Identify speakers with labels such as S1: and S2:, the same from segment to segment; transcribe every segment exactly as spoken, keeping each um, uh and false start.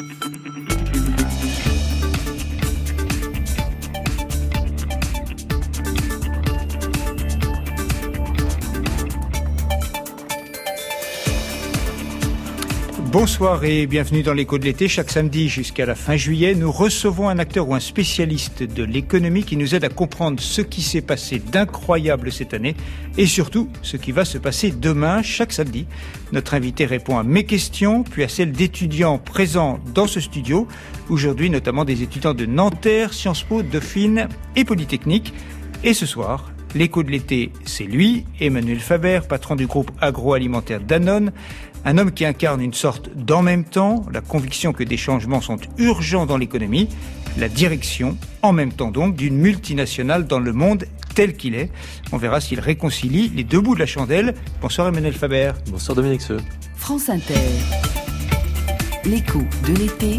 S1: Bonsoir et bienvenue dans l'écho de l'été. Chaque samedi jusqu'à la fin juillet, nous recevons un acteur ou un spécialiste de l'économie qui nous aide à comprendre ce qui s'est passé d'incroyable cette année et surtout ce qui va se passer demain. Chaque samedi, notre invité répond à mes questions, puis à celles d'étudiants présents dans ce studio. Aujourd'hui, notamment des étudiants de Nanterre, Sciences Po, Dauphine et Polytechnique. Et ce soir, l'écho de l'été, c'est lui, Emmanuel Faber, patron du groupe agroalimentaire Danone. Un homme qui incarne une sorte d'en même temps, la conviction que des changements sont urgents dans l'économie, la direction, en même temps donc, d'une multinationale dans le monde tel qu'il est. On verra s'il réconcilie les deux bouts de la chandelle. Bonsoir Emmanuel Faber.
S2: Bonsoir Dominique Seux.
S3: France Inter. L'écho de l'été,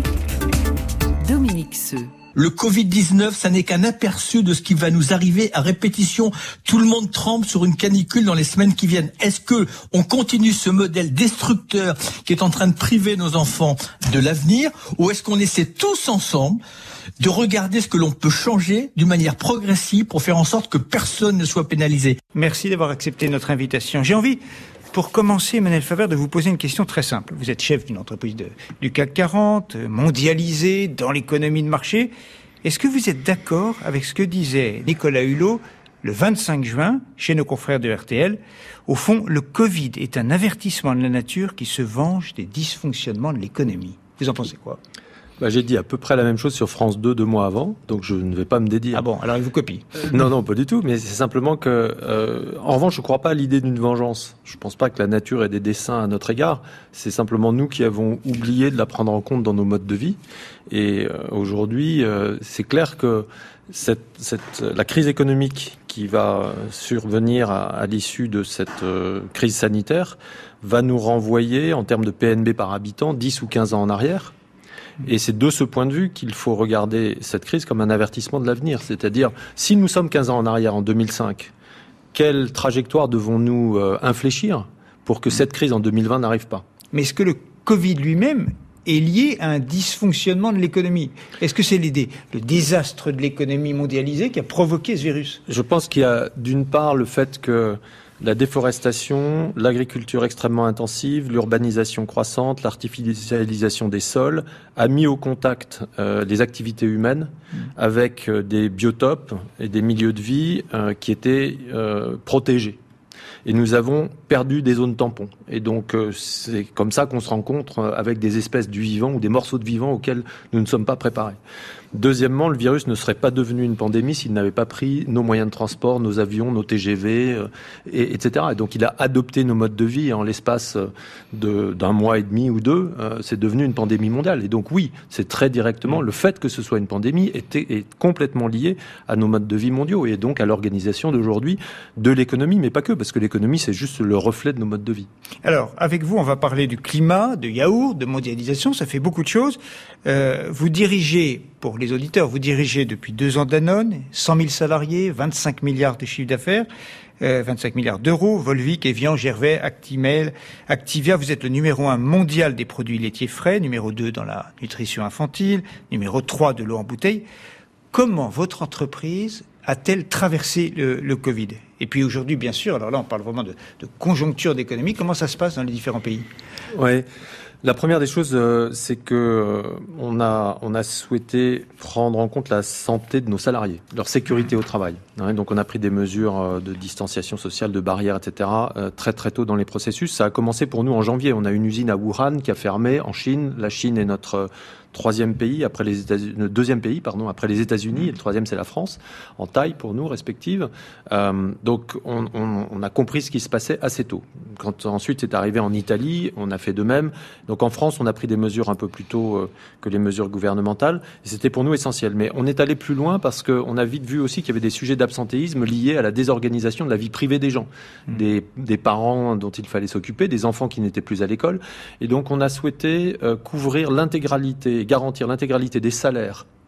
S3: Dominique Seux.
S4: Le covid dix-neuf, ça n'est qu'un aperçu de ce qui va nous arriver à répétition. Tout le monde tremble sur une canicule dans les semaines qui viennent. Est-ce que on continue ce modèle destructeur qui est en train de priver nos enfants de l'avenir, ou est-ce qu'on essaie tous ensemble de regarder ce que l'on peut changer d'une manière progressive pour faire en sorte que personne ne soit pénalisé?
S1: Merci d'avoir accepté notre invitation. J'ai envie, pour commencer, Emmanuel Faber, de vous poser une question très simple. Vous êtes chef d'une entreprise de, du C A C quarante, mondialisée, dans l'économie de marché. Est-ce que vous êtes d'accord avec ce que disait Nicolas Hulot le vingt-cinq juin, chez nos confrères de R T L? Au fond, le Covid est un avertissement de la nature qui se venge des dysfonctionnements de l'économie. Vous en pensez quoi?
S2: Bah, j'ai dit à peu près la même chose sur France deux deux mois avant, donc je ne vais pas me dédire.
S1: Ah bon, alors il vous copie?
S2: euh, Non, non, pas du tout, mais c'est simplement que, euh, en revanche, je ne crois pas à l'idée d'une vengeance. Je ne pense pas que la nature ait des desseins à notre égard. C'est simplement nous qui avons oublié de la prendre en compte dans nos modes de vie. Et euh, aujourd'hui, euh, c'est clair que cette, cette, la crise économique qui va survenir à, à l'issue de cette euh, crise sanitaire va nous renvoyer, en termes de P N B par habitant, dix ou quinze ans en arrière. Et c'est de ce point de vue qu'il faut regarder cette crise comme un avertissement de l'avenir. C'est-à-dire, si nous sommes quinze ans en arrière, en deux mille cinq, quelle trajectoire devons-nous euh, infléchir pour que cette crise en deux mille vingt n'arrive pas?
S1: Mais est-ce que le Covid lui-même est lié à un dysfonctionnement de l'économie? Est-ce que c'est l'idée, le désastre de l'économie mondialisée qui a provoqué ce virus?
S2: Je pense qu'il y a d'une part le fait que la déforestation, l'agriculture extrêmement intensive, l'urbanisation croissante, l'artificialisation des sols a mis au contact euh, les activités humaines mmh. avec euh, des biotopes et des milieux de vie euh, qui étaient euh, protégés. Et nous avons perdu des zones tampons. Et donc, euh, c'est comme ça qu'on se rencontre avec des espèces du vivant ou des morceaux de vivant auxquels nous ne sommes pas préparés. Deuxièmement, le virus ne serait pas devenu une pandémie s'il n'avait pas pris nos moyens de transport, nos avions, nos T G V, euh, et, etc. Et donc, il a adopté nos modes de vie et en l'espace de, d'un mois et demi ou deux, euh, c'est devenu une pandémie mondiale. Et donc, oui, c'est très directement, le fait que ce soit une pandémie est, est complètement lié à nos modes de vie mondiaux et donc à l'organisation d'aujourd'hui de l'économie, mais pas que, parce que l'économie, c'est juste le reflet de nos modes de vie.
S1: Alors, avec vous, on va parler du climat, de yaourt, de mondialisation, ça fait beaucoup de choses. Euh, vous dirigez, pour les auditeurs, vous dirigez depuis deux ans Danone, cent mille salariés, vingt-cinq milliards de chiffre d'affaires, euh, vingt-cinq milliards d'euros, Volvic, Evian, Gervais, Actimel, Activia. Vous êtes le numéro un mondial des produits laitiers frais, numéro deux dans la nutrition infantile, numéro trois de l'eau en bouteille. Comment votre entreprise a-t-elle traversé le, le Covid? Et puis aujourd'hui, bien sûr, alors là, on parle vraiment de, de conjoncture d'économie. Comment ça se passe dans les différents pays?
S2: Oui. La première des choses, euh, c'est que euh, on a on a souhaité prendre en compte la santé de nos salariés, leur sécurité au travail. Hein, donc on a pris des mesures euh, de distanciation sociale, de barrières, et cetera. Euh, très très tôt dans les processus. Ça a commencé pour nous en janvier. On a une usine à Wuhan qui a fermé en Chine. La Chine est notre euh, troisième pays après les États-Unis, le deuxième pays pardon après les États-Unis et le troisième c'est la France en taille pour nous respective. Euh, donc on, on, on a compris ce qui se passait assez tôt. Quand ensuite c'est arrivé en Italie, on a fait de même. Donc en France on a pris des mesures un peu plus tôt euh, que les mesures gouvernementales et c'était pour nous essentiel. Mais on est allé plus loin parce qu'on a vite vu aussi qu'il y avait des sujets d'absentéisme liés à la désorganisation de la vie privée des gens, mmh. des, des parents dont il fallait s'occuper, des enfants qui n'étaient plus à l'école. Et donc on a souhaité euh, couvrir l'intégralité, garantir l'intégralité des salaires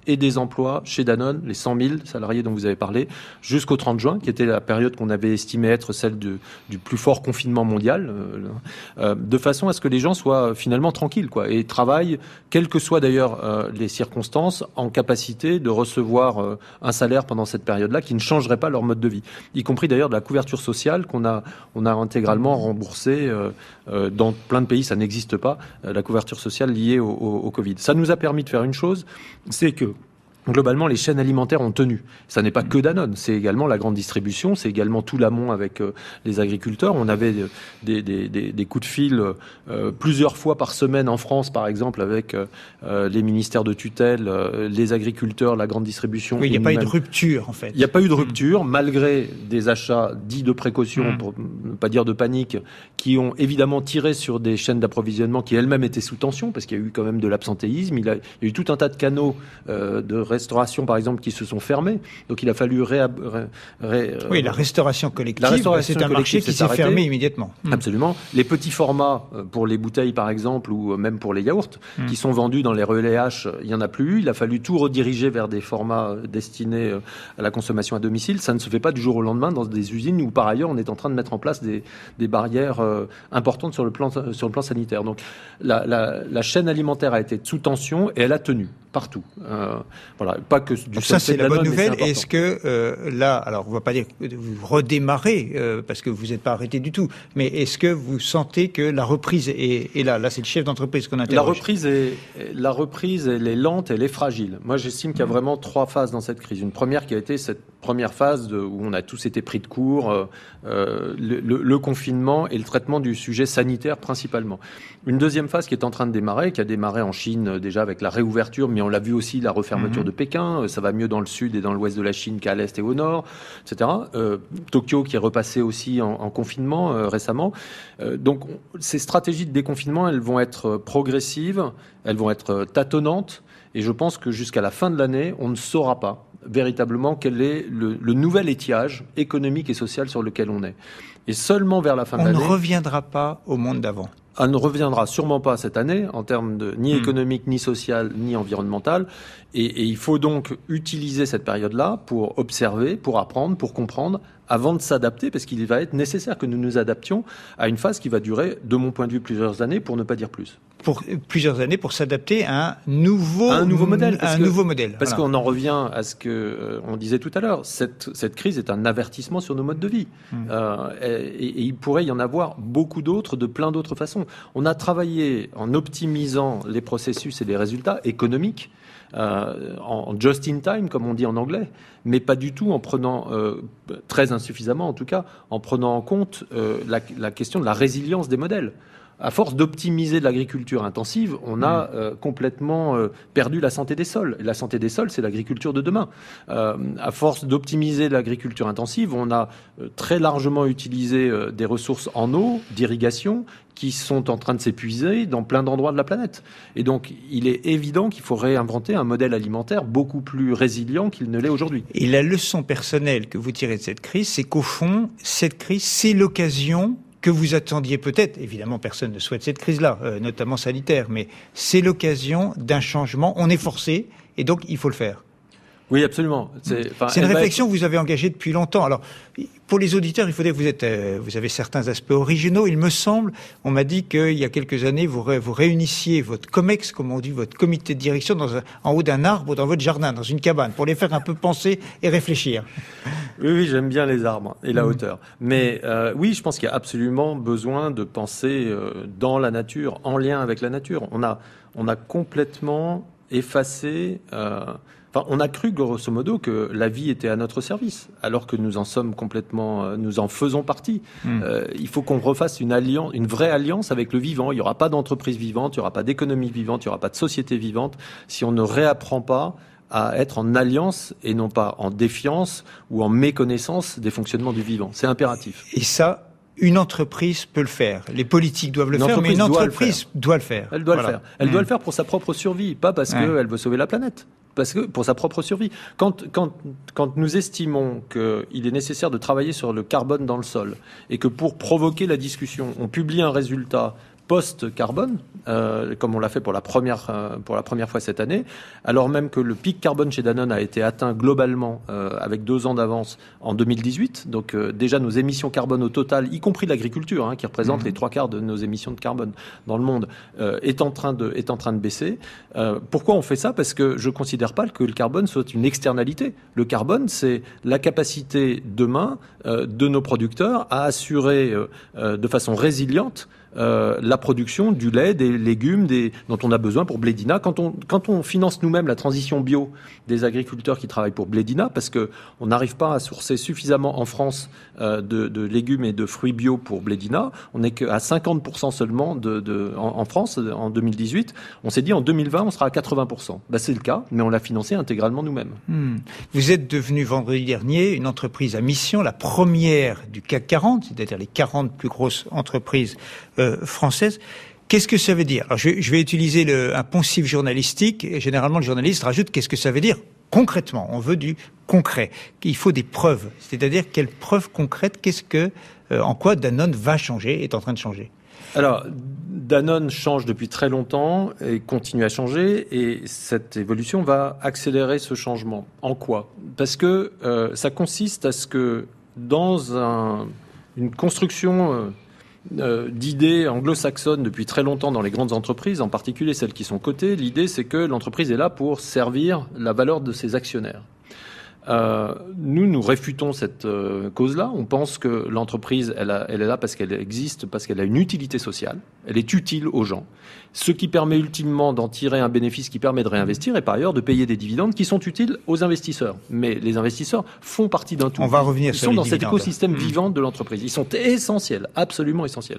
S2: et des emplois chez Danone, les cent mille salariés dont vous avez parlé, jusqu'au trente juin, qui était la période qu'on avait estimée être celle de, du plus fort confinement mondial, euh, de façon à ce que les gens soient finalement tranquilles, quoi, et travaillent, quelles que soient d'ailleurs euh, les circonstances, en capacité de recevoir euh, un salaire pendant cette période-là qui ne changerait pas leur mode de vie, y compris d'ailleurs de la couverture sociale qu'on a, on a intégralement remboursée. Euh, euh, dans plein de pays, ça n'existe pas, euh, la couverture sociale liée au, au, au Covid. Ça nous a permis de faire une chose, c'est que globalement, les chaînes alimentaires ont tenu. Ça n'est pas que Danone, c'est également la grande distribution, c'est également tout l'amont avec euh, les agriculteurs. On avait des, des, des, des coups de fil euh, plusieurs fois par semaine en France, par exemple, avec euh, les ministères de tutelle, euh, les agriculteurs, la grande distribution.
S1: Oui, il n'y a pas eu de rupture, en fait.
S2: Il n'y a pas eu de rupture, mmh. malgré des achats dits de précaution, mmh. pour ne pas dire de panique, qui ont évidemment tiré sur des chaînes d'approvisionnement qui elles-mêmes étaient sous tension, parce qu'il y a eu quand même de l'absentéisme. Il, a, il y a eu tout un tas de canaux euh, de restauration, par exemple, qui se sont fermés. Donc, il a fallu ré... ré, ré
S1: oui, la restauration collective, la restauration c'est un marché qui s'est fermé immédiatement.
S2: Absolument. Les petits formats pour les bouteilles, par exemple, ou même pour les yaourts, mm. qui sont vendus dans les relais H, il n'y en a plus. Il a fallu tout rediriger vers des formats destinés à la consommation à domicile. Ça ne se fait pas du jour au lendemain dans des usines où, par ailleurs, on est en train de mettre en place des, des barrières importantes sur le plan, sur le plan sanitaire. Donc, la, la, la chaîne alimentaire a été sous tension et elle a tenu partout. Euh, voilà, pas que du
S1: ça c'est la bonne nouvelle. Est-ce que euh, là, alors on va pas dire que vous redémarrez euh, parce que vous n'êtes pas arrêté du tout, mais est-ce que vous sentez que la reprise est, est là? Là, c'est le chef d'entreprise qu'on interroge.
S2: La reprise est la reprise, elle est lente, elle est fragile. Moi, j'estime qu'il y a vraiment trois phases dans cette crise. Une première qui a été cette première phase de, où on a tous été pris de court, euh, le, le, le confinement et le traitement du sujet sanitaire principalement. Une deuxième phase qui est en train de démarrer, qui a démarré en Chine déjà avec la réouverture, mais on l'a vu aussi la refermeture mmh. de Pékin. Ça va mieux dans le sud et dans l'ouest de la Chine qu'à l'est et au nord, et cetera. Euh, Tokyo qui est repassé aussi en, en confinement euh, récemment. Euh, donc on, ces stratégies de déconfinement, elles vont être progressives, elles vont être tâtonnantes. Et je pense que jusqu'à la fin de l'année, on ne saura pas véritablement quel est le, le nouvel étiage économique et social sur lequel on est. Et seulement vers la fin
S1: on
S2: de l'année...
S1: On ne reviendra pas au monde d'avant.
S2: Elle ne reviendra sûrement pas cette année, en termes de ni économique, mmh. ni social, ni environnemental. Et, et il faut donc utiliser cette période-là pour observer, pour apprendre, pour comprendre, avant de s'adapter, parce qu'il va être nécessaire que nous nous adaptions à une phase qui va durer, de mon point de vue, plusieurs années, pour ne pas dire plus.
S1: Pour plusieurs années, pour s'adapter à un nouveau,
S2: à un nouveau modèle.
S1: Parce
S2: un
S1: que,
S2: nouveau
S1: modèle.
S2: Parce voilà. qu'on en revient à ce que euh, on disait tout à l'heure. Cette, cette crise est un avertissement sur nos modes de vie. Mmh. Euh, et, et il pourrait y en avoir beaucoup d'autres, de plein d'autres façons. On a travaillé en optimisant les processus et les résultats économiques, Euh, en just in time, comme on dit en anglais, mais pas du tout en prenant, euh, très insuffisamment en tout cas, en prenant en compte euh, la, la question de la résilience des modèles. À force d'optimiser de l'agriculture intensive, on a euh, complètement euh, perdu la santé des sols. Et la santé des sols, c'est l'agriculture de demain. Euh, à force d'optimiser l'agriculture intensive, on a euh, très largement utilisé euh, des ressources en eau, d'irrigation, qui sont en train de s'épuiser dans plein d'endroits de la planète. Et donc, il est évident qu'il faut réinventer un modèle alimentaire beaucoup plus résilient qu'il ne l'est aujourd'hui.
S1: Et la leçon personnelle que vous tirez de cette crise, c'est qu'au fond, cette crise, c'est l'occasion que vous attendiez peut-être, évidemment personne ne souhaite cette crise-là, euh, notamment sanitaire, mais c'est l'occasion d'un changement, on est forcé, et donc il faut le faire.
S2: Oui, absolument.
S1: C'est, c'est une réflexion être... que vous avez engagée depuis longtemps. Alors, pour les auditeurs, il faudrait que vous êtes, euh, vous avez certains aspects originaux. Il me semble, on m'a dit qu'il y a quelques années, vous, ré, vous réunissiez votre COMEX, comme on dit, votre comité de direction, dans un, en haut d'un arbre dans votre jardin, dans une cabane, pour les faire un peu penser et réfléchir.
S2: Oui, oui, j'aime bien les arbres et la mmh. hauteur. Mais euh, oui, je pense qu'il y a absolument besoin de penser euh, dans la nature, en lien avec la nature. On a, on a complètement effacé... Euh, Enfin, on a cru, grosso modo, que la vie était à notre service, alors que nous en sommes complètement, nous en faisons partie. Mmh. Euh, il faut qu'on refasse une alliance, une vraie alliance avec le vivant. Il n'y aura pas d'entreprise vivante, il n'y aura pas d'économie vivante, il n'y aura pas de société vivante si on ne réapprend pas à être en alliance et non pas en défiance ou en méconnaissance des fonctionnements du vivant. C'est impératif.
S1: Et ça, une entreprise peut le faire. Les politiques doivent le une faire, mais une entreprise doit le faire.
S2: Elle doit voilà. le faire. Elle mmh. doit le faire pour sa propre survie, pas parce ouais. qu'elle veut sauver la planète. Parce que pour sa propre survie. Quand, quand, quand nous estimons qu'il est nécessaire de travailler sur le carbone dans le sol et que pour provoquer la discussion, on publie un résultat post-carbone, euh, comme on l'a fait pour la première euh, pour la première fois cette année, alors même que le pic carbone chez Danone a été atteint globalement euh, avec deux ans d'avance en deux mille dix-huit. Donc euh, déjà nos émissions carbone au total, y compris l'agriculture, hein, qui représente mmh. les trois quarts de nos émissions de carbone dans le monde, euh, est en train de est en train de baisser. Euh, pourquoi on fait ça ? Parce que je considère pas que le carbone soit une externalité. Le carbone, c'est la capacité demain euh, de nos producteurs à assurer euh, euh, de façon résiliente Euh, la production du lait, des légumes, des, dont on a besoin pour Blédina. Quand on, quand on finance nous-mêmes la transition bio des agriculteurs qui travaillent pour Blédina, parce que on n'arrive pas à sourcer suffisamment en France euh, de, de légumes et de fruits bio pour Blédina, on n'est qu'à cinquante pour cent seulement de, de, en, en France en deux mille dix-huit. On s'est dit en deux mille vingt, on sera à quatre-vingts pour cent. Ben, c'est le cas, mais on l'a financé intégralement nous-mêmes.
S1: Hmm. Vous êtes devenu vendredi dernier une entreprise à mission, la première du C A C quarante, c'est-à-dire les quarante plus grosses entreprises euh, française. Qu'est-ce que ça veut dire ? Alors, je, je vais utiliser le, un poncif journalistique, et généralement le journaliste rajoute qu'est-ce que ça veut dire concrètement. On veut du concret. Il faut des preuves. C'est-à-dire quelles preuves concrètes, qu'est-ce que, euh, en quoi Danone va changer, est en train de changer ?
S2: Alors, Danone change depuis très longtemps et continue à changer, et cette évolution va accélérer ce changement. En quoi ? Parce que euh, ça consiste à ce que dans un, une construction euh, Euh, d'idées anglo-saxonnes depuis très longtemps dans les grandes entreprises, en particulier celles qui sont cotées, l'idée c'est que l'entreprise est là pour servir la valeur de ses actionnaires. Euh, nous, nous réfutons cette euh, cause-là. On pense que l'entreprise, elle, a, elle est là parce qu'elle existe, parce qu'elle a une utilité sociale. Elle est utile aux gens. Ce qui permet ultimement d'en tirer un bénéfice qui permet de réinvestir et par ailleurs de payer des dividendes qui sont utiles aux investisseurs. Mais les investisseurs font partie d'un tout.
S1: On va revenir
S2: Ils
S1: sur
S2: sont
S1: les
S2: dans
S1: dividendes.
S2: cet écosystème mmh. vivant de l'entreprise. Ils sont essentiels, absolument essentiels.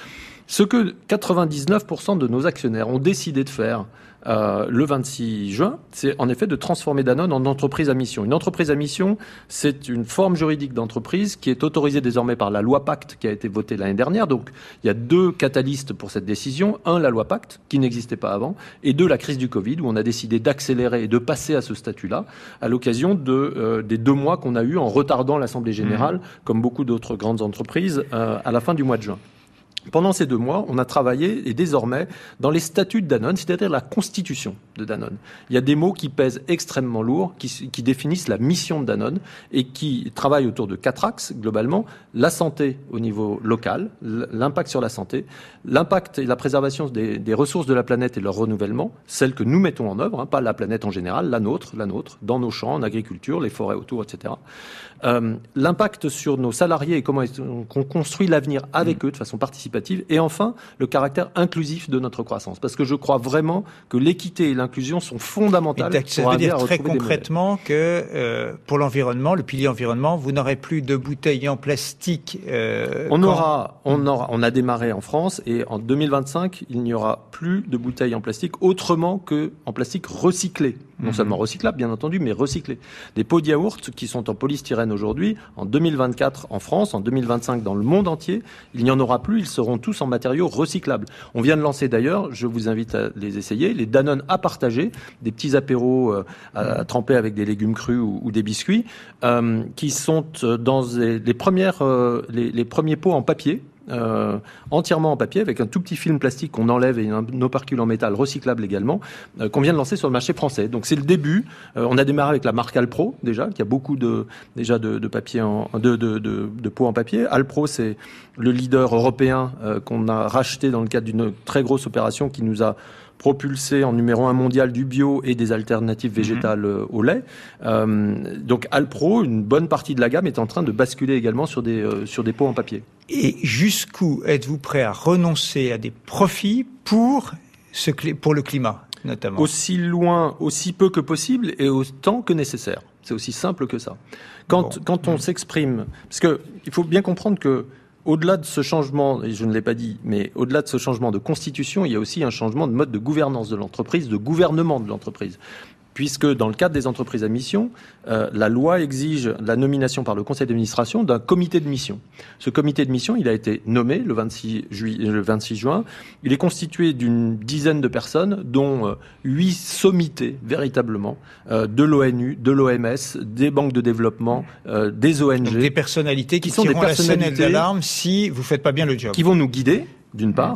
S2: Ce que quatre-vingt-dix-neuf pour cent de nos actionnaires ont décidé de faire euh, le vingt-six juin, c'est en effet de transformer Danone en entreprise à mission. Une entreprise à mission, c'est une forme juridique d'entreprise qui est autorisée désormais par la loi Pacte qui a été votée l'année dernière. Donc il y a deux catalystes pour cette décision. Un, la loi Pacte, qui n'existait pas avant, et deux, la crise du Covid, où on a décidé d'accélérer et de passer à ce statut-là à l'occasion de, euh, des deux mois qu'on a eu en retardant l'Assemblée générale, mmh. comme beaucoup d'autres grandes entreprises, euh, à la fin du mois de juin. Pendant ces deux mois, on a travaillé, et désormais, dans les statuts de Danone, c'est-à-dire la constitution de Danone. Il y a des mots qui pèsent extrêmement lourd, qui, qui définissent la mission de Danone, et qui travaillent autour de quatre axes, globalement. La santé au niveau local, l'impact sur la santé, l'impact et la préservation des, des ressources de la planète et leur renouvellement, celles que nous mettons en œuvre, hein, pas la planète en général, la nôtre, la nôtre, dans nos champs, en agriculture, les forêts autour, et cetera. Euh, l'impact sur nos salariés et comment on construit l'avenir avec eux de façon participative, et enfin le caractère inclusif de notre croissance, parce que je crois vraiment que l'équité et l'inclusion sont fondamentales.
S1: Et ça veut dire très concrètement que euh, pour l'environnement, le pilier environnement, vous n'aurez plus de bouteilles en plastique. Euh,
S2: on
S1: quand...
S2: aura, on aura, on a démarré en France, et en deux mille vingt-cinq, il n'y aura plus de bouteilles en plastique autrement que en plastique recyclé. Non mmh. seulement recyclable, bien entendu, mais recyclé. Des pots de yaourt qui sont en polystyrène aujourd'hui, en deux mille vingt-quatre en France, en deux mille vingt-cinq dans le monde entier, il n'y en aura plus, ils seront tous en matériaux recyclables. On vient de lancer d'ailleurs, je vous invite à les essayer, les Danone à partager, des petits apéros euh, à, à tremper avec des légumes crus ou, ou des biscuits, euh, qui sont dans les, les, premières, euh, les, les premiers pots en papier, Euh, entièrement en papier avec un tout petit film plastique qu'on enlève et un opercule en métal recyclable également, euh, qu'on vient de lancer sur le marché français. Donc c'est le début. Euh, on a démarré avec la marque Alpro déjà, qui a beaucoup de déjà de, de papier en de de de, de pots en papier. Alpro, c'est le leader européen euh, qu'on a racheté dans le cadre d'une très grosse opération qui nous a propulsé en numéro un mondial du bio et des alternatives végétales mmh. au lait. Euh, donc Alpro, une bonne partie de la gamme est en train de basculer également sur des euh, sur des pots en papier.
S1: Et jusqu'où êtes-vous prêt à renoncer à des profits pour ce pour le climat notamment?
S2: Aussi loin, aussi peu que possible et autant que nécessaire. C'est aussi simple que ça. Quand bon. quand on mmh. s'exprime, parce que il faut bien comprendre que au-delà de ce changement, et je ne l'ai pas dit, mais au-delà de ce changement de constitution, il y a aussi un changement de mode de gouvernance de l'entreprise, de gouvernement de l'entreprise. Puisque dans le cadre des entreprises à mission, euh, la loi exige la nomination par le conseil d'administration d'un comité de mission. Ce comité de mission, il a été nommé le vingt-six juillet, le vingt-six juin. Il est constitué d'une dizaine de personnes, dont euh, huit sommités véritablement, euh, de l'ONU, de l'O M S, des banques de développement, euh, des O N G.
S1: Donc des personnalités qui, qui sont des personnalités la sonnette d'alarme si vous faites pas bien le job.
S2: Qui vont nous guider, d'une part.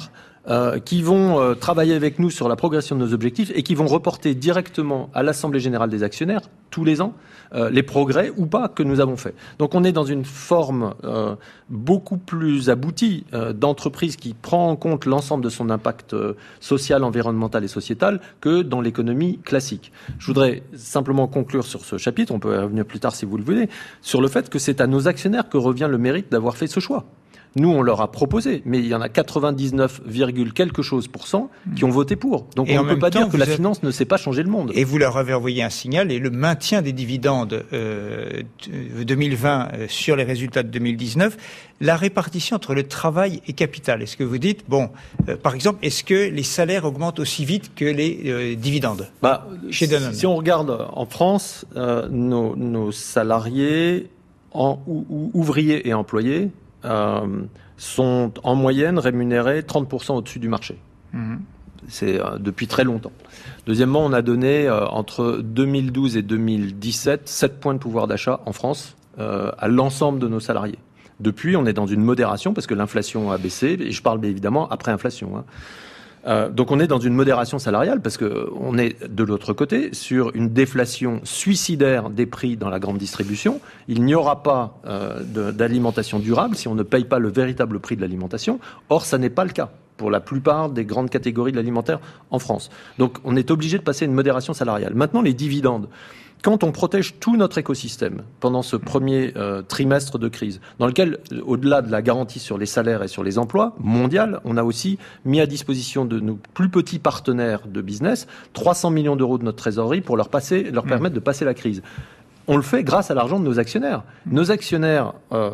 S2: euh, qui vont euh, travailler avec nous sur la progression de nos objectifs et qui vont reporter directement à l'Assemblée générale des actionnaires, tous les ans, euh, les progrès ou pas que nous avons faits. Donc on est dans une forme euh, beaucoup plus aboutie euh, d'entreprise qui prend en compte l'ensemble de son impact euh, social, environnemental et sociétal que dans l'économie classique. Je voudrais simplement conclure sur ce chapitre, on peut revenir plus tard si vous le voulez, sur le fait que c'est à nos actionnaires que revient le mérite d'avoir fait ce choix. Nous, on leur a proposé, mais il y en a quatre-vingt-dix-neuf, quelque chose pour cent qui ont voté pour. Donc et on ne peut pas temps, dire que la avez... finance ne sait pas changer le monde.
S1: Et vous leur avez envoyé un signal, et le maintien des dividendes euh, deux mille vingt euh, sur les résultats de deux mille dix-neuf, la répartition entre le travail et capital. Est-ce que vous dites, bon, euh, par exemple, est-ce que les salaires augmentent aussi vite que les euh, dividendes
S2: bah, chez Danone? Si on regarde en France, euh, nos, nos salariés, en, ou, ou, ouvriers et employés, Euh, sont en moyenne rémunérés trente pour cent au-dessus du marché. Mmh. C'est euh, depuis très longtemps. Deuxièmement, on a donné euh, entre deux mille douze et deux mille dix-sept sept points de pouvoir d'achat en France euh, à l'ensemble de nos salariés. Depuis, on est dans une modération parce que l'inflation a baissé, et je parle évidemment après inflation. Hein. Euh, donc on est dans une modération salariale parce que on est de l'autre côté sur une déflation suicidaire des prix dans la grande distribution. Il n'y aura pas euh, de, d'alimentation durable si on ne paye pas le véritable prix de l'alimentation. Or, ça n'est pas le cas pour la plupart des grandes catégories de l'alimentaire en France. Donc on est obligé de passer à une modération salariale. Maintenant, les dividendes. Quand on protège tout notre écosystème pendant ce premier euh, trimestre de crise, dans lequel, au-delà de la garantie sur les salaires et sur les emplois mondiales, on a aussi mis à disposition de nos plus petits partenaires de business trois cents millions d'euros de notre trésorerie pour leur, passer, leur permettre de passer la crise. On le fait grâce à l'argent de nos actionnaires. Nos actionnaires, euh,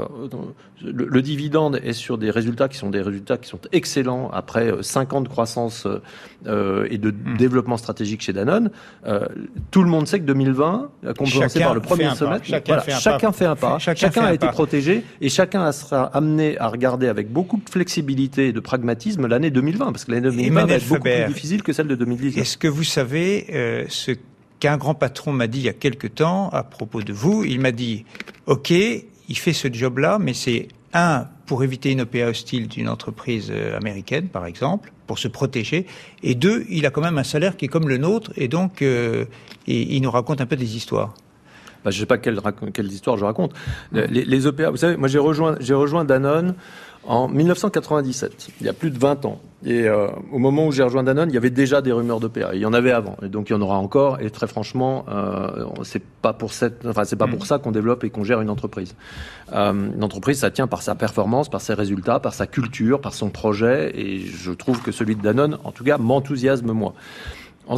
S2: le, le dividende est sur des résultats qui sont des résultats qui sont excellents après cinq ans de croissance euh, et de mmh. développement stratégique chez Danone. Euh, tout le monde sait que deux mille vingt, compensé par le premier semestre, chacun, voilà, fait, un chacun fait un pas, chacun, chacun a été pas. protégé et chacun sera amené à regarder avec beaucoup de flexibilité et de pragmatisme l'année deux mille vingt, parce que l'année deux mille vingt va être beaucoup plus difficile que celle de deux mille dix-neuf.
S1: Est-ce que vous savez euh, ce qu'un grand patron m'a dit il y a quelque temps à propos de vous? Il m'a dit, OK, il fait ce job-là, mais c'est un, pour éviter une O P A hostile d'une entreprise américaine, par exemple, pour se protéger, et deux, il a quand même un salaire qui est comme le nôtre, et donc euh, il, il nous raconte un peu des histoires.
S2: Bah, je ne sais pas quelles quelle histoires je raconte. Les, les O P A, vous savez, moi j'ai rejoint, j'ai rejoint Danone en dix-neuf cent quatre-vingt-dix-sept, il y a plus de vingt ans. Et euh, au moment où j'ai rejoint Danone, il y avait déjà des rumeurs d'O P A. Il y en avait avant, et donc il y en aura encore. Et très franchement, euh, c'est pas pour cette, enfin c'est pas pour ça qu'on développe et qu'on gère une entreprise. Euh, une entreprise, ça tient par sa performance, par ses résultats, par sa culture, par son projet. Et je trouve que celui de Danone, en tout cas, m'enthousiasme moi. En,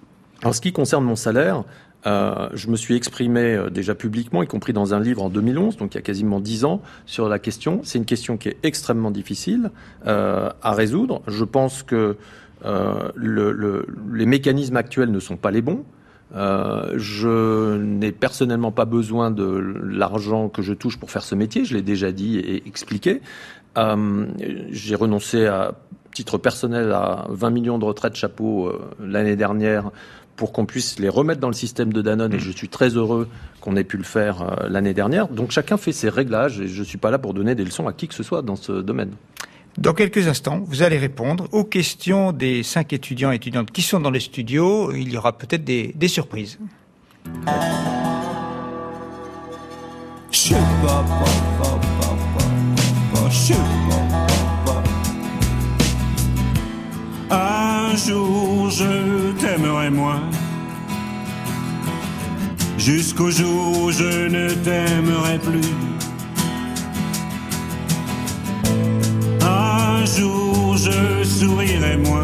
S2: en ce qui concerne mon salaire. Euh, je me suis exprimé euh, déjà publiquement, y compris dans un livre en deux mille onze, donc il y a quasiment dix ans, sur la question. C'est une question qui est extrêmement difficile euh, à résoudre. Je pense que euh, le, le, les mécanismes actuels ne sont pas les bons. Euh, je n'ai personnellement pas besoin de l'argent que je touche pour faire ce métier, je l'ai déjà dit et expliqué. Euh, j'ai renoncé à titre personnel à vingt millions de retraites chapeau euh, l'année dernière pour qu'on puisse les remettre dans le système de Danone, et je suis très heureux qu'on ait pu le faire euh, l'année dernière. Donc chacun fait ses réglages, et je ne suis pas là pour donner des leçons à qui que ce soit dans ce domaine.
S1: Dans quelques instants, vous allez répondre aux questions des cinq étudiants et étudiantes qui sont dans les studios. Il y aura peut-être des, des surprises.
S5: Un jour je t'aimerai moins, jusqu'au jour où je ne t'aimerai plus. Un jour je sourirai moins,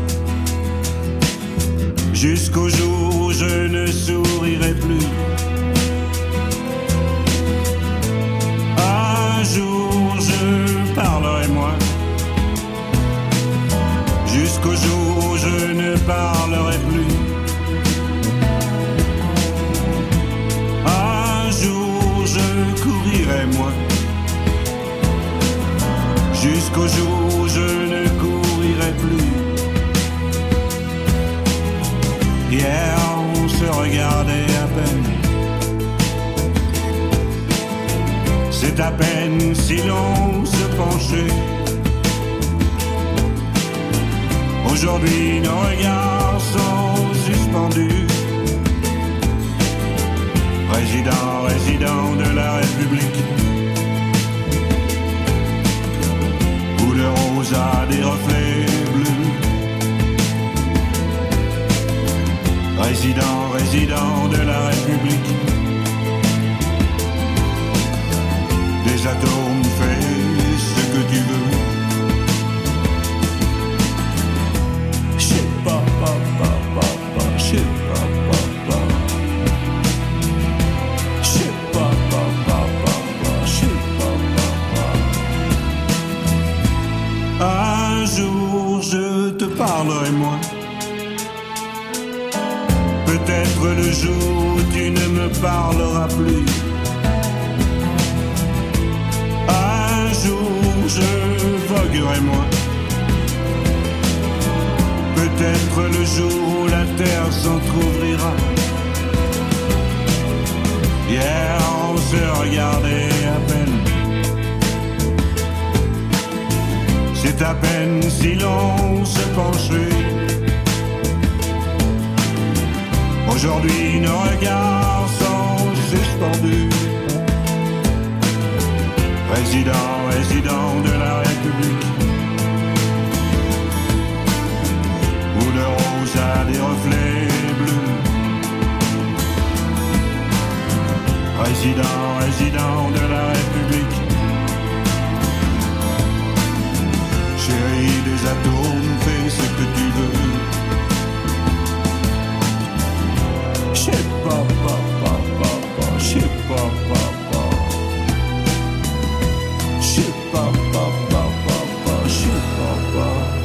S5: jusqu'au jour où je ne sourirai plus. Un jour je parlerai moins, jusqu'au jour où je ne parlerai plus. Un jour je courirai moins, jusqu'au jour où je ne courirai plus. Hier on se regardait à peine, c'est à peine si l'on se penchait. Aujourd'hui nos regards sont suspendus. Président, résident de la République, couleur rose à des reflets bleus. Résident, résident de la République, des atomes fais ce que tu veux. Je sais pas, pas, pas, pas, pas, je sais pas, pas, pas. Je sais pas, pas, pas, pas, pas, je sais pas, pas, pas. Un jour je te parlerai moins. Peut-être le jour où tu ne me parleras plus. Un jour je voguerai moins. Peut-être le jour où la terre s'entr'ouvrira. Hier on se regardait à peine. C'est à peine si l'on se penchait. Aujourd'hui nos regards sont suspendus. Président, résident de la République, couleur rose à des reflets bleus. Président, résident de la République, chérie des atomes, fais ce que tu veux. Je sais pas, pas, pas, pas, pas, je sais pas, pas, pas. Je sais pas, pas, pas, pas, pas, je sais pas,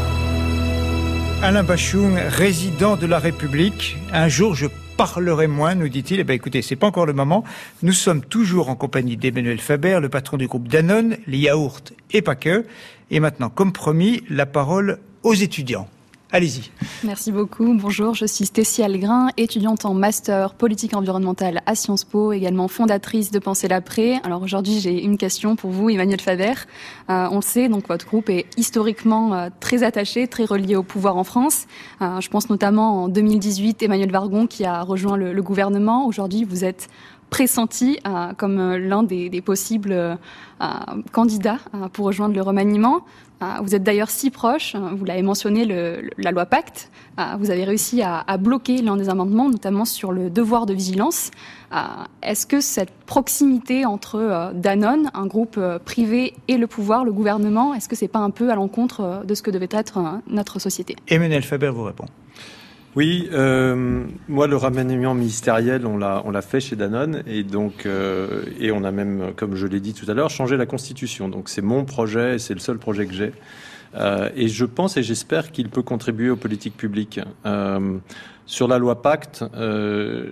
S5: pas.
S1: Alain Bashung, résident de la République, un jour je parlerai moins, nous dit-il. Eh bien écoutez, c'est pas encore le moment. Nous sommes toujours en compagnie d'Emmanuel Faber, le patron du groupe Danone, les yaourts et pas que. Et maintenant, comme promis, la parole aux étudiants. Allez-y.
S6: Merci beaucoup. Bonjour, je suis Stécie Algrin, étudiante en master politique environnementale à Sciences Po, également fondatrice de Penser l'après. Alors aujourd'hui, j'ai une question pour vous, Emmanuel Faber. Euh, on le sait, donc votre groupe est historiquement euh, très attaché, très relié au pouvoir en France. Euh, je pense notamment en deux mille dix-huit, Emmanuel Vargon qui a rejoint le, le gouvernement. Aujourd'hui, vous êtes pressenti euh, comme euh, l'un des, des possibles euh, candidats euh, pour rejoindre le remaniement. Euh, vous êtes d'ailleurs si proche, euh, vous l'avez mentionné, le, le, la loi Pacte. Euh, vous avez réussi à, à bloquer l'un des amendements, notamment sur le devoir de vigilance. Euh, est-ce que cette proximité entre euh, Danone, un groupe euh, privé, et le pouvoir, le gouvernement, est-ce que c'est pas un peu à l'encontre euh, de ce que devait être euh, notre société ?
S1: Emmanuel Faber vous répond.
S2: Oui, euh, moi le remaniement ministériel, on l'a, on l'a fait chez Danone et donc euh, et on a même, comme je l'ai dit tout à l'heure, changé la Constitution. Donc c'est mon projet, et c'est le seul projet que j'ai. Euh, et je pense et j'espère qu'il peut contribuer aux politiques publiques. Euh, sur la loi Pacte, euh,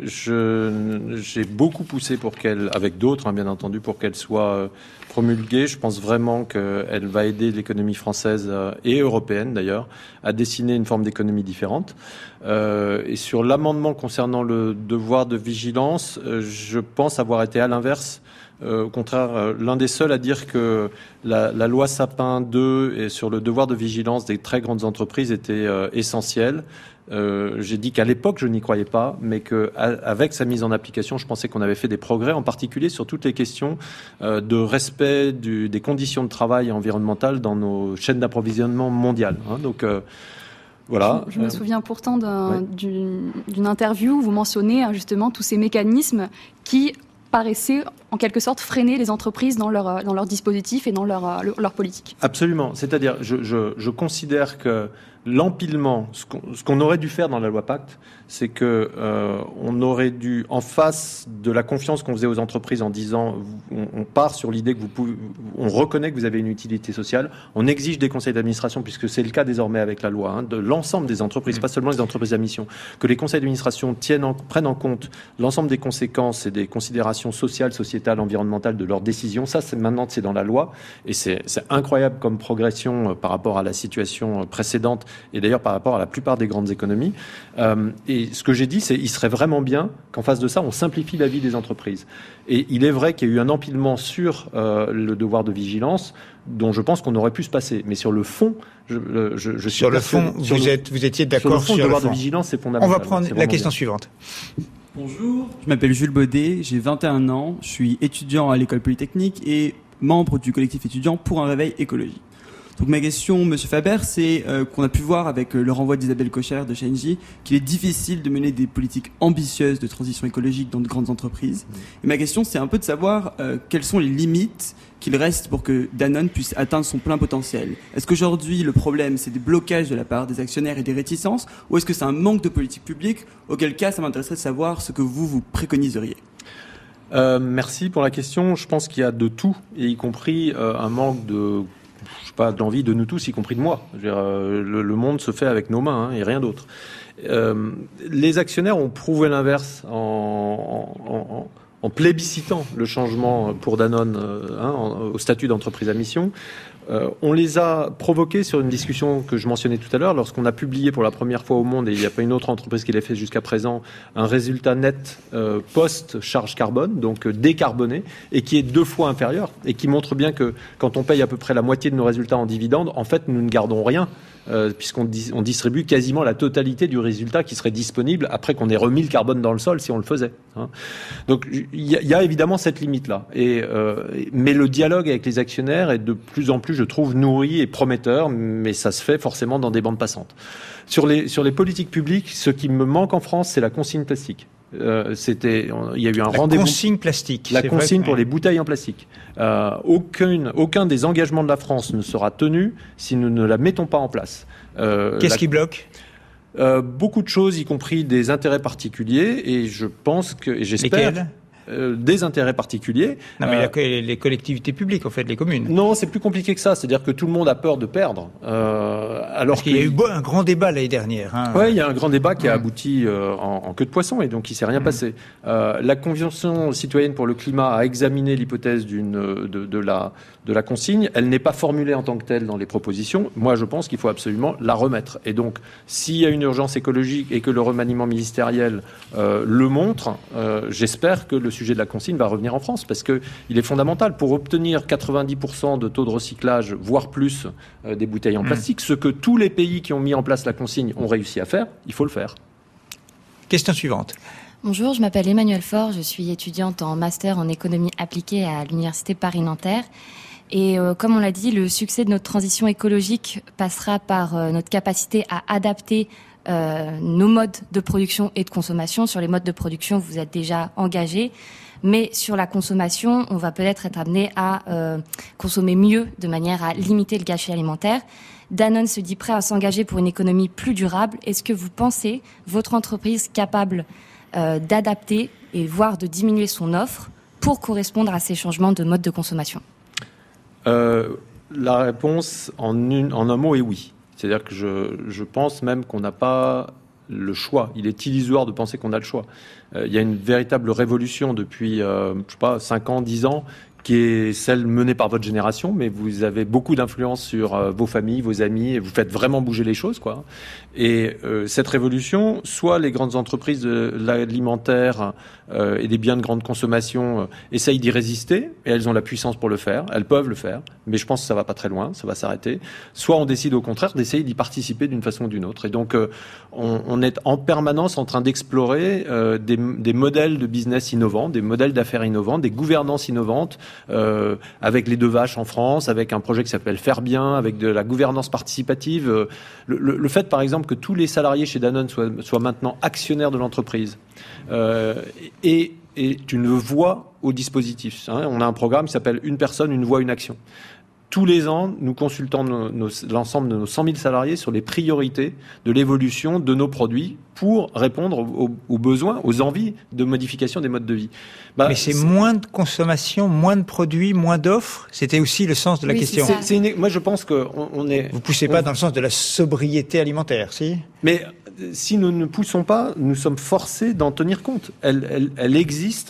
S2: je, j'ai beaucoup poussé pour qu'elle, avec d'autres hein, bien entendu, pour qu'elle soit promulguée. Je pense vraiment qu'elle va aider l'économie française euh, et européenne d'ailleurs à dessiner une forme d'économie différente. Euh, et sur l'amendement concernant le devoir de vigilance, euh, je pense avoir été à l'inverse. Euh, au contraire, euh, l'un des seuls à dire que la, la loi Sapin deux et sur le devoir de vigilance des très grandes entreprises était euh, essentielle. Euh, j'ai dit qu'à l'époque, je n'y croyais pas, mais qu'avec sa mise en application, je pensais qu'on avait fait des progrès, en particulier sur toutes les questions euh, de respect du, des conditions de travail environnementales dans nos chaînes d'approvisionnement mondiales. Hein. Donc, euh, voilà.
S6: Je, je me souviens pourtant d'un, ouais. d'une, d'une interview où vous mentionnez justement tous ces mécanismes qui paraissaient en quelque sorte freiner les entreprises dans leur, dans leur dispositif et dans leur, leur politique.
S2: Absolument. C'est-à-dire, je, je, je considère que l'empilement, ce qu'on, ce qu'on aurait dû faire dans la loi Pacte, c'est que euh, on aurait dû, en face de la confiance qu'on faisait aux entreprises en disant, on, on part sur l'idée que vous pouvez, on reconnaît que vous avez une utilité sociale, on exige des conseils d'administration, puisque c'est le cas désormais avec la loi, hein, de l'ensemble des entreprises, pas seulement les entreprises à mission, que les conseils d'administration tiennent en, prennent en compte l'ensemble des conséquences et des considérations sociales, sociétales sociétale, environnementale de leurs décisions. Ça, c'est maintenant, c'est dans la loi. Et c'est, c'est incroyable comme progression euh, par rapport à la situation précédente et d'ailleurs par rapport à la plupart des grandes économies. Euh, et ce que j'ai dit, c'est qu'il serait vraiment bien qu'en face de ça, on simplifie la vie des entreprises. Et il est vrai qu'il y a eu un empilement sur euh, le devoir de vigilance dont je pense qu'on aurait pu se passer. Mais sur le fond, je, je, je suis
S1: sur le fond, vous,
S2: sur
S1: êtes, vous étiez d'accord
S2: sur le fond.
S1: sur
S2: Le devoir
S1: le fond.
S2: de vigilance, c'est fondamental.
S1: On va prendre la question
S2: bien.
S1: suivante.
S7: Bonjour, je m'appelle Jules Baudet, j'ai vingt et un ans, je suis étudiant à l'école polytechnique et membre du collectif étudiant pour un réveil écologique. Donc ma question, Monsieur Faber, c'est euh, qu'on a pu voir avec euh, le renvoi d'Isabelle Kocher de chez Engie qu'il est difficile de mener des politiques ambitieuses de transition écologique dans de grandes entreprises. Et ma question, c'est un peu de savoir euh, quelles sont les limites qu'il reste pour que Danone puisse atteindre son plein potentiel. Est-ce qu'aujourd'hui, le problème, c'est des blocages de la part des actionnaires et des réticences, ou est-ce que c'est un manque de politique publique, auquel cas, ça m'intéresserait de savoir ce que vous, vous préconiseriez?
S2: Euh, merci pour la question. Je pense qu'il y a de tout, et y compris euh, un manque de... je sais pas, d'envie de nous tous, y compris de moi. Je veux dire, euh, le, le monde se fait avec nos mains hein, et rien d'autre. Euh, les actionnaires ont prouvé l'inverse en, en, en, en plébiscitant le changement pour Danone euh, hein, en, au statut d'entreprise à mission. Euh, on les a provoqués sur une discussion que je mentionnais tout à l'heure, lorsqu'on a publié pour la première fois au monde, et il n'y a pas une autre entreprise qui l'ait fait jusqu'à présent, un résultat net euh, post-charge carbone, donc euh, décarboné, et qui est deux fois inférieur, et qui montre bien que quand on paye à peu près la moitié de nos résultats en dividendes, en fait, nous ne gardons rien. Euh, puisqu'on di- on distribue quasiment la totalité du résultat qui serait disponible après qu'on ait remis le carbone dans le sol si on le faisait. Hein. Donc il y, y a évidemment cette limite-là. Et, euh, mais le dialogue avec les actionnaires est de plus en plus, je trouve, nourri et prometteur, mais ça se fait forcément dans des bandes passantes. Sur les, sur les politiques publiques, ce qui me manque en France, c'est la consigne plastique. Euh, c'était, il y a eu un
S1: la
S2: rendez-vous.
S1: La consigne plastique.
S2: La
S1: c'est
S2: consigne
S1: vrai,
S2: pour
S1: ouais.
S2: les bouteilles en plastique. Euh, aucun, aucun des engagements de la France ne sera tenu si nous ne la mettons pas en place. Euh,
S1: Qu'est-ce
S2: la...
S1: qui bloque?
S2: euh, Beaucoup de choses, y compris des intérêts particuliers, et je pense que, et j'espère.
S1: Lesquels?
S2: Euh, des intérêts particuliers.
S1: Non, mais
S2: euh,
S1: la, les collectivités publiques, en fait, les communes.
S2: Non, c'est plus compliqué que ça. C'est-à-dire que tout le monde a peur de perdre. Euh, alors
S1: Parce qu'il y a eu un grand débat l'année dernière. Hein.
S2: Oui, il y a un grand débat qui a
S1: Mmh.
S2: abouti euh, en, en queue de poisson et donc il ne s'est rien
S1: Mmh.
S2: passé. Euh, la Convention citoyenne pour le climat a examiné l'hypothèse d'une, de, de, la, de la consigne. Elle n'est pas formulée en tant que telle dans les propositions. Moi, je pense qu'il faut absolument la remettre. Et donc, s'il y a une urgence écologique et que le remaniement ministériel euh, le montre, euh, j'espère que le sujet de la consigne va revenir en France parce qu'il est fondamental pour obtenir quatre-vingt-dix pour cent de taux de recyclage, voire plus, euh, des bouteilles en plastique, mmh. ce que tous les pays qui ont mis en place la consigne ont réussi à faire, il faut le faire.
S1: Question suivante.
S8: Bonjour, je m'appelle Emmanuelle Faure, je suis étudiante en master en économie appliquée à l'Université Paris-Nanterre. Et euh, comme on l'a dit, le succès de notre transition écologique passera par euh, notre capacité à adapter euh, nos modes de production et de consommation. Sur les modes de production, vous êtes déjà engagés. Mais sur la consommation, on va peut-être être amené à euh, consommer mieux de manière à limiter le gâchis alimentaire. Danone se dit prêt à s'engager pour une économie plus durable. Est-ce que vous pensez votre entreprise capable euh, d'adapter et voire de diminuer son offre pour correspondre à ces changements de mode de consommation?
S2: euh, La réponse en, une, en un mot est oui. C'est-à-dire que je, je pense même qu'on n'a pas le choix. Il est illusoire de penser qu'on a le choix. Euh, il y a une véritable révolution depuis, euh, je sais pas, cinq ans, dix ans, qui est celle menée par votre génération, mais vous avez beaucoup d'influence sur euh, vos familles, vos amis, et vous faites vraiment bouger les choses, quoi. Et euh, cette révolution, soit les grandes entreprises de l'alimentaire euh, et des biens de grande consommation euh, essayent d'y résister, et elles ont la puissance pour le faire, elles peuvent le faire, mais je pense que ça va pas très loin, ça va s'arrêter. Soit on décide au contraire d'essayer d'y participer d'une façon ou d'une autre. Et donc, euh, on, on est en permanence en train d'explorer euh, des, des modèles de business innovants, des modèles d'affaires innovants, des gouvernances innovantes, Euh, avec les deux vaches en France, avec un projet qui s'appelle Faire Bien, avec de la gouvernance participative. Euh, le, le, le fait, par exemple, que tous les salariés chez Danone soient, soient maintenant actionnaires de l'entreprise euh, est, est une voie au dispositif. Hein. On a un programme qui s'appelle Une personne, une voix, une action. Tous les ans, nous consultons nos, nos, l'ensemble de nos cent mille salariés sur les priorités de l'évolution de nos produits pour répondre aux, aux besoins, aux envies de modification des modes de vie.
S1: Bah, Mais c'est, c'est moins de consommation, moins de produits, moins d'offres. C'était aussi le sens de la
S8: oui,
S1: question.
S8: C'est
S2: c'est une, moi, je pense que on, on est.
S1: Vous poussez
S2: on,
S1: pas dans le sens de la sobriété alimentaire, si?
S2: Mais si nous ne poussons pas, nous sommes forcés d'en tenir compte. Elle, elle, elle existe.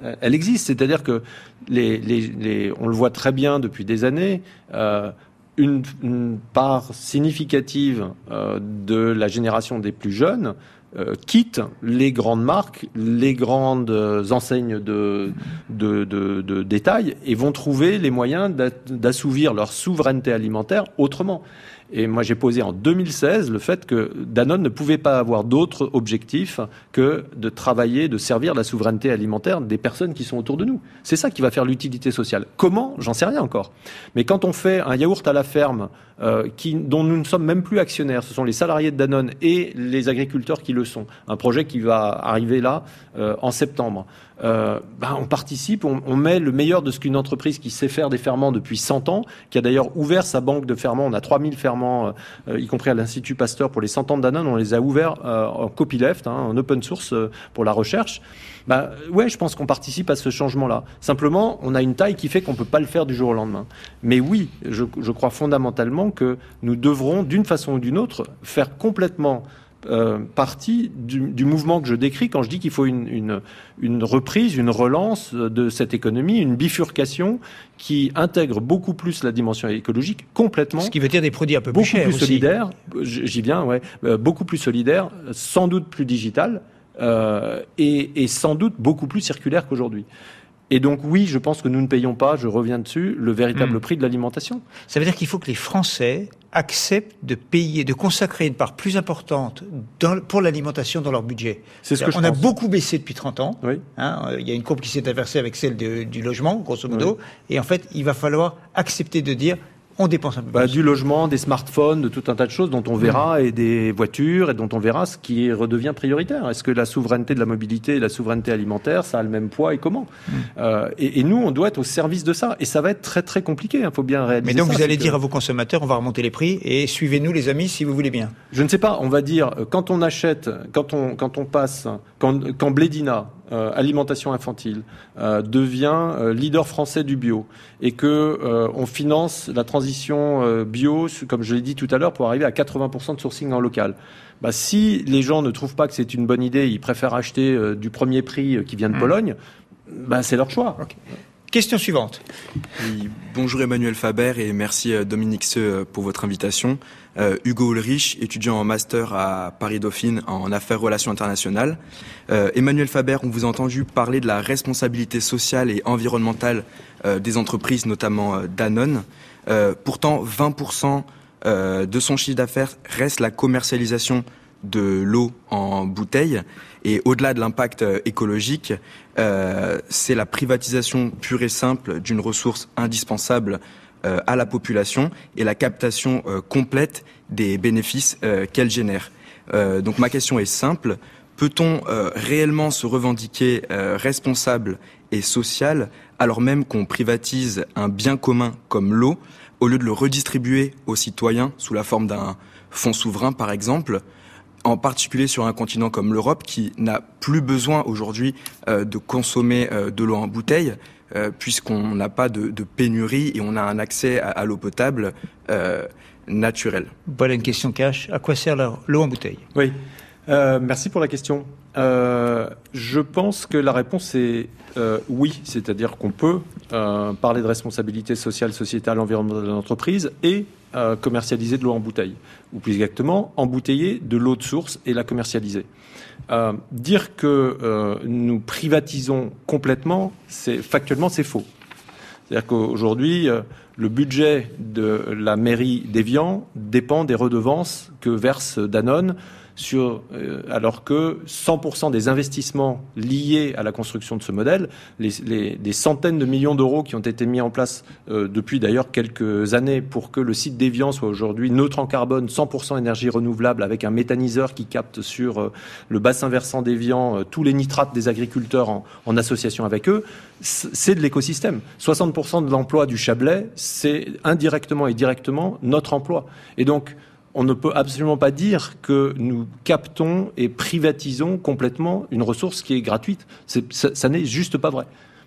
S2: elle existe. C'est-à-dire que les, les, les, on le voit très bien depuis des années. Euh, une, une part significative euh, de la génération des plus jeunes euh, quitte les grandes marques, les grandes enseignes de, de, de, de détail et vont trouver les moyens d'assouvir leur souveraineté alimentaire autrement. Et moi, j'ai posé en deux mille seize le fait que Danone ne pouvait pas avoir d'autre objectif que de travailler, de servir la souveraineté alimentaire des personnes qui sont autour de nous. C'est ça qui va faire l'utilité sociale. Comment ? J'en sais rien encore. Mais quand on fait un yaourt à la ferme euh, qui, dont nous ne sommes même plus actionnaires, ce sont les salariés de Danone et les agriculteurs qui le sont, un projet qui va arriver là euh, en septembre, Euh, ben on participe, on, on met le meilleur de ce qu'une entreprise qui sait faire des ferments depuis cent ans, qui a d'ailleurs ouvert sa banque de ferments, on a trois mille ferments, euh, y compris à l'Institut Pasteur pour les cent ans de Danone, on les a ouverts euh, en copyleft, hein, en open source euh, pour la recherche. Ben, ouais, je pense qu'on participe à ce changement-là. Simplement, on a une taille qui fait qu'on ne peut pas le faire du jour au lendemain. Mais oui, je, je crois fondamentalement que nous devrons, d'une façon ou d'une autre, faire complètement Euh, partie du, du mouvement que je décris quand je dis qu'il faut une, une, une reprise, une relance de cette économie, une bifurcation qui intègre beaucoup plus la dimension écologique complètement.
S1: Ce qui veut dire des produits un peu
S2: beaucoup
S1: plus chers
S2: plus
S1: aussi.
S2: solidaires, j'y viens, ouais, euh, beaucoup plus solidaires, sans doute plus digital euh, et, et sans doute beaucoup plus circulaire qu'aujourd'hui. Et donc oui, je pense que nous ne payons pas, je reviens dessus, le véritable mmh. prix de l'alimentation.
S1: Ça veut dire qu'il faut que les Français acceptent de payer, de consacrer une part plus importante dans, pour l'alimentation dans leur budget.
S2: C'est ce que je
S1: On
S2: pense.
S1: a beaucoup baissé depuis trente ans.
S2: Oui.
S1: Hein, il y a une courbe qui s'est inversée avec celle de, du logement, grosso modo.
S2: Oui.
S1: Et en fait, il va falloir accepter de dire on dépense un peu
S2: bah,
S1: plus.
S2: Du logement, des smartphones, de tout un tas de choses dont on verra, mmh. et des voitures, et dont on verra ce qui redevient prioritaire. Est-ce que la souveraineté de la mobilité et la souveraineté alimentaire, ça a le même poids et comment mmh. euh, et, et nous, on doit être au service de ça. Et ça va être très très compliqué, il hein, faut bien réaliser.
S1: Mais donc
S2: ça,
S1: vous allez
S2: que...
S1: dire à vos consommateurs, on va remonter les prix, et suivez-nous les amis si vous voulez bien.
S2: Je ne sais pas, on va dire, quand on achète, quand on, quand on passe, quand, quand Blédina, Euh, alimentation infantile, euh, devient euh, leader français du bio et que euh, on finance la transition euh, bio, comme je l'ai dit tout à l'heure, pour arriver à quatre-vingts pour cent de sourcing en local. Bah, si les gens ne trouvent pas que c'est une bonne idée, ils préfèrent acheter euh, du premier prix euh, qui vient de mmh. Pologne, bah, c'est leur choix.
S1: Okay. Question suivante.
S9: Oui, bonjour Emmanuel Faber et merci Dominique Seux pour votre invitation. Euh, Hugo Ulrich, étudiant en master à Paris-Dauphine en affaires relations internationales. Euh, Emmanuel Faber, on vous a entendu parler de la responsabilité sociale et environnementale euh, des entreprises, notamment euh, Danone. Euh, pourtant, vingt pour cent euh, de son chiffre d'affaires reste la commercialisation de l'eau en bouteille. Et au-delà de l'impact euh, écologique, euh, c'est la privatisation pure et simple d'une ressource indispensable euh, à la population et la captation euh, complète des bénéfices euh, qu'elle génère. Euh, donc ma question est simple. Peut-on euh, réellement se revendiquer euh, responsable et social alors même qu'on privatise un bien commun comme l'eau au lieu de le redistribuer aux citoyens sous la forme d'un fonds souverain par exemple, en particulier sur un continent comme l'Europe qui n'a plus besoin aujourd'hui euh, de consommer euh, de l'eau en bouteille euh, puisqu'on n'a pas de, de pénurie et on a un accès à, à l'eau potable euh, naturelle.
S1: Voilà une question cash. À quoi sert l'eau en bouteille ?
S2: Oui, euh, merci pour la question. Euh, je pense que la réponse est euh, oui, c'est-à-dire qu'on peut euh, parler de responsabilité sociale, sociétale, environnementale de l'entreprise et euh, commercialiser de l'eau en bouteille, ou plus exactement embouteiller de l'eau de source et la commercialiser. Euh, dire que euh, nous privatisons complètement, c'est factuellement c'est faux. C'est-à-dire qu'aujourd'hui, euh, le budget de la mairie d'Évian dépend des redevances que verse Danone, sur, euh, alors que cent pour cent des investissements liés à la construction de ce modèle, les, les, des centaines de millions d'euros qui ont été mis en place euh, depuis d'ailleurs quelques années pour que le site d'Évian soit aujourd'hui neutre en carbone, cent pour cent énergie renouvelable, avec un méthaniseur qui capte sur euh, le bassin versant d'Évian euh, tous les nitrates des agriculteurs en, en association avec eux, c'est de l'écosystème. soixante pour cent de l'emploi du Chablais, c'est indirectement et directement notre emploi. Et donc, on ne peut absolument pas dire que nous captons et privatisons complètement une ressource qui est gratuite. C'est, ça, ça n'est juste pas vrai.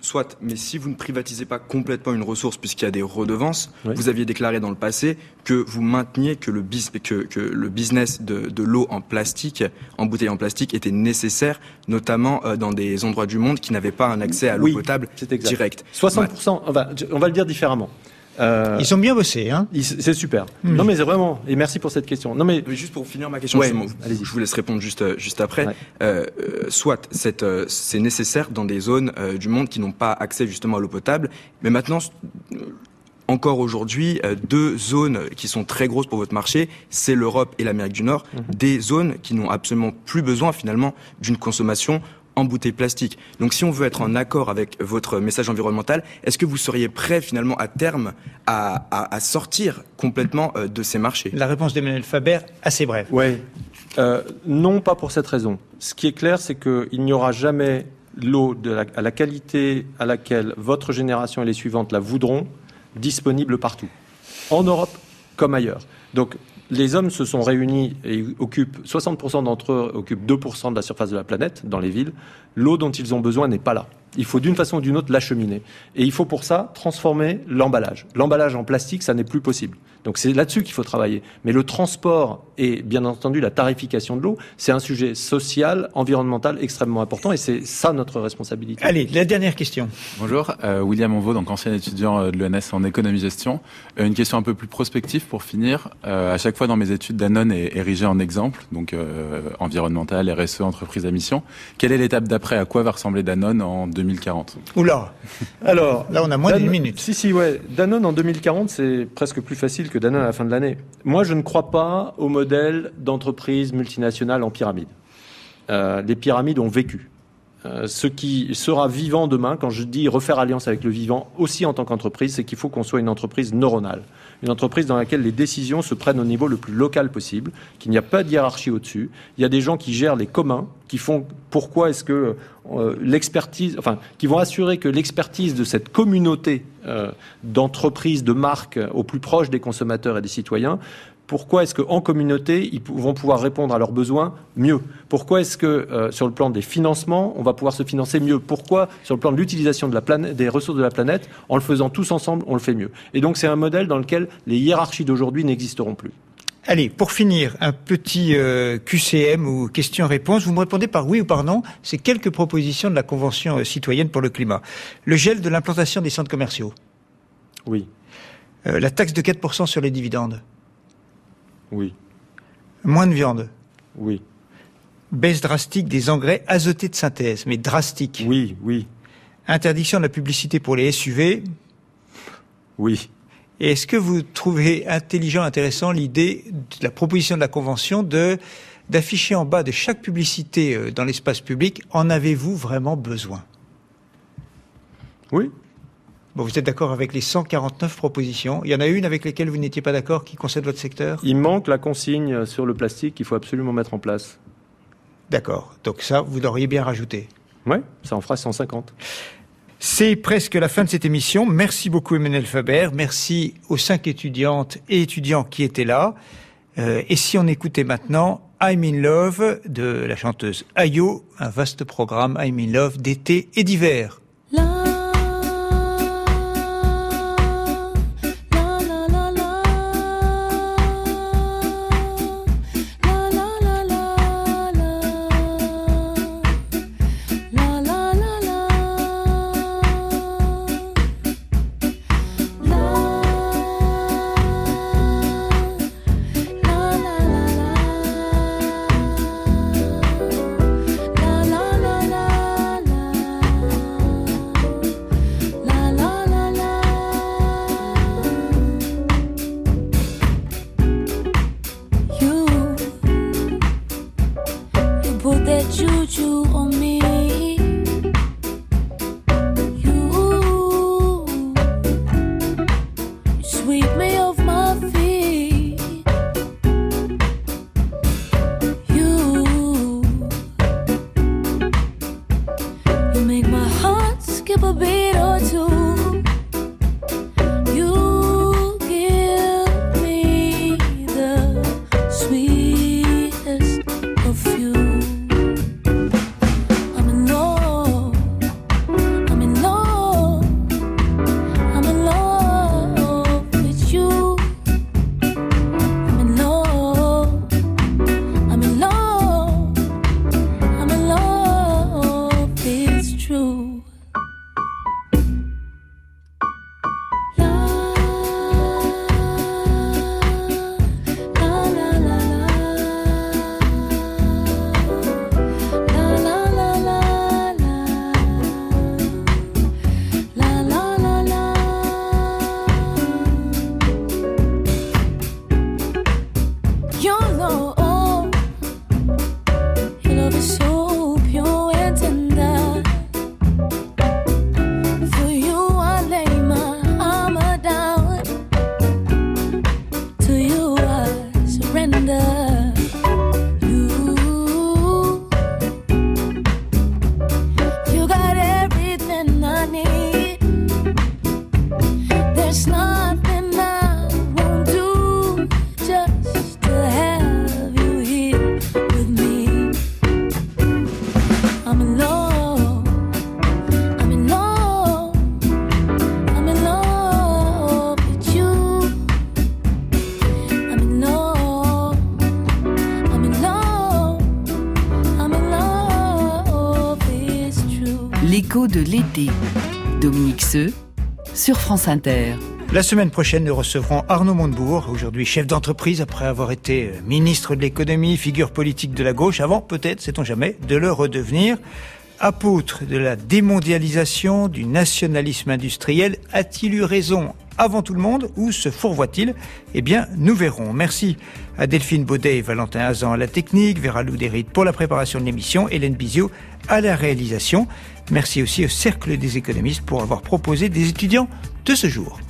S9: soit, mais si vous ne privatisez pas complètement une ressource, puisqu'il y a des redevances,
S2: oui.
S9: vous aviez déclaré dans le passé que vous mainteniez que le, bis, que, que le business de, de l'eau en plastique, en bouteille en plastique, était nécessaire, notamment euh, dans des endroits du monde qui n'avaient pas un accès à l'eau
S2: oui,
S9: potable direct.
S2: soixante pour cent, on va, on va le dire différemment.
S1: Euh, Ils ont bien bossé, hein.
S2: C'est super. Mmh. Non mais c'est vraiment. Et merci pour cette question. Non mais,
S9: mais juste pour finir ma question,
S2: ouais,
S9: je vous laisse répondre juste juste après.
S2: Ouais.
S9: Euh, soit cette, euh, c'est nécessaire dans des zones euh, du monde qui n'ont pas accès justement à l'eau potable, mais maintenant. Euh, Encore aujourd'hui, euh, deux zones qui sont très grosses pour votre marché, c'est l'Europe et l'Amérique du Nord, mmh. des zones qui n'ont absolument plus besoin finalement d'une consommation en bouteilles plastiques. Donc si on veut être en accord avec votre message environnemental, est-ce que vous seriez prêt finalement à terme à, à, à sortir complètement euh, de ces marchés ?
S1: La réponse d'Emmanuel Faber, assez brève.
S2: Oui, euh, non pas pour cette raison. Ce qui est clair, c'est qu'il n'y aura jamais l'eau de la, à la qualité à laquelle votre génération et les suivantes la voudront, disponible partout, en Europe comme ailleurs. Donc, les hommes se sont réunis et occupent, soixante pour cent d'entre eux occupent deux pour cent de la surface de la planète, dans les villes. L'eau dont ils ont besoin n'est pas là. Il faut d'une façon ou d'une autre l'acheminer. Et il faut pour ça transformer l'emballage. L'emballage en plastique, ça n'est plus possible. Donc c'est là-dessus qu'il faut travailler. Mais le transport et bien entendu la tarification de l'eau, c'est un sujet social, environnemental extrêmement important et c'est ça notre responsabilité.
S1: Allez, la dernière question.
S10: Bonjour, euh, William Onvaux, donc ancien étudiant de l'E N S en économie-gestion. Euh, une question un peu plus prospective pour finir. Euh, à chaque fois dans mes études, Danone est érigé en exemple, donc euh, environnemental, R S E, entreprise à mission. Quelle est l'étape d'après ? À quoi va ressembler Danone en deux mille quarante ?
S1: Oula. Alors, là on a moins
S2: Dan-
S1: d'une minute.
S2: Si, si, ouais. Danone en deux mille quarante, c'est presque plus facile que Danone à la fin de l'année. Moi, je ne crois pas au modèle d'entreprise multinationale en pyramide. Euh, les pyramides ont vécu. Euh, ce qui sera vivant demain, quand je dis refaire alliance avec le vivant, aussi en tant qu'entreprise, c'est qu'il faut qu'on soit une entreprise neuronale. Une entreprise dans laquelle les décisions se prennent au niveau le plus local possible, qu'il n'y a pas de hiérarchie au-dessus. Il y a des gens qui gèrent les communs, qui font pourquoi est-ce que euh, l'expertise, enfin, qui vont assurer que l'expertise de cette communauté euh, d'entreprises, de marques au plus proche des consommateurs et des citoyens. Pourquoi est-ce qu'en communauté, ils vont pouvoir répondre à leurs besoins mieux ? Pourquoi est-ce que, euh, sur le plan des financements, on va pouvoir se financer mieux ? Pourquoi, sur le plan de l'utilisation de la planète, des ressources de la planète, en le faisant tous ensemble, on le fait mieux ? Et donc, c'est un modèle dans lequel les hiérarchies d'aujourd'hui n'existeront plus.
S1: Allez, pour finir, un petit euh, Q C M ou question-réponse. Vous me répondez par oui ou par non. C'est quelques propositions de la Convention citoyenne pour le climat. Le gel de l'implantation des centres commerciaux.
S2: Oui.
S1: Euh, la taxe de quatre pour cent sur les dividendes.
S2: Oui.
S1: Moins de viande.
S2: Oui.
S1: Baisse drastique des engrais azotés de synthèse, mais drastique.
S2: Oui, oui.
S1: Interdiction de la publicité pour les S U V.
S2: Oui.
S1: Et est-ce que vous trouvez intelligent, intéressant l'idée de la proposition de la Convention de d'afficher en bas de chaque publicité dans l'espace public, en avez-vous vraiment besoin ?
S2: Oui.
S1: Bon, vous êtes d'accord avec les cent quarante-neuf propositions. Il y en a une avec lesquelles vous n'étiez pas d'accord qui concerne votre secteur ?
S2: Il manque la consigne sur le plastique qu'il faut absolument mettre en place.
S1: D'accord. Donc ça, vous l'auriez bien rajouté.
S2: Oui, ça en fera cent cinquante.
S1: C'est presque la fin de cette émission. Merci beaucoup Emmanuel Faber. Merci aux cinq étudiantes et étudiants qui étaient là. Euh, et si on écoutait maintenant I'm in Love de la chanteuse Ayo, un vaste programme I'm in Love d'été et d'hiver.
S11: La I'm in love.
S3: L'écho de l'été. Dominique Seux sur France Inter.
S1: La semaine prochaine, nous recevrons Arnaud Montebourg, aujourd'hui chef d'entreprise après avoir été ministre de l'économie, figure politique de la gauche, avant peut-être, sait-on jamais, de le redevenir. Apôtre de la démondialisation, du nationalisme industriel, a-t-il eu raison avant tout le monde ou se fourvoie-t-il ? Eh bien, nous verrons. Merci à Delphine Baudet et Valentin Hazan à la technique, Vera Loudérit pour la préparation de l'émission, Hélène Bizio à la réalisation. Merci aussi au Cercle des économistes pour avoir proposé des étudiants de ce jour.